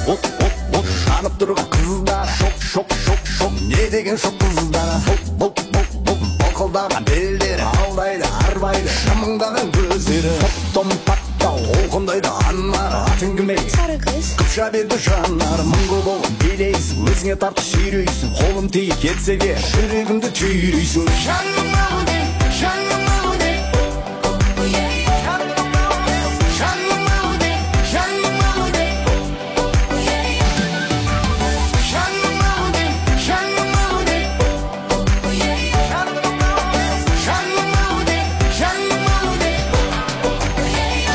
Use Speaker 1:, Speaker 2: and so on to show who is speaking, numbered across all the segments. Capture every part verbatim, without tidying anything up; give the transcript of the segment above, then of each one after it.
Speaker 1: жанып тұрған қыздар шок шок шок шок не деген шок қыздар бұлт бұлт бұлт былқылдаған белдері алдайды арбайды жымыңдаған көздері топ томпақтау олқындайды анар атың кім ей
Speaker 2: сары қыз
Speaker 1: қыпша берді жанар мұңғы болып билейсің өзіңе тартып сүйрейсің қолым тиіп кетсе де жүрегімді түйрейсің жаным ау деп жаным ау деп жаным ау деп жаным ау деп жаным ау деп жаным ау деп жаным ау деп жаным ау деп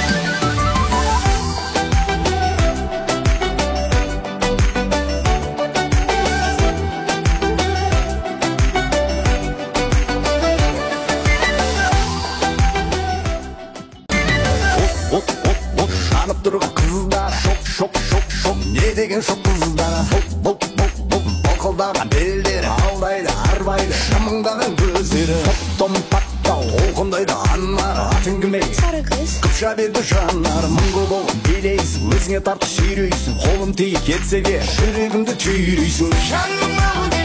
Speaker 1: жанып тұрған қыздар шок шок шок шок не деген шок қыздар бұлт бұлт бұлт былқылдаған белдері алдайды арбайды жымыңдаған көздері топ томпақтау олқындайды анар атың кім ей
Speaker 2: сары қыз
Speaker 1: қыпша берді жанар мұңғы болып билейсің өзіңе тартып сүйрейсің қолым тиіп кетсе де жүрегімді түйрейсің жаным ау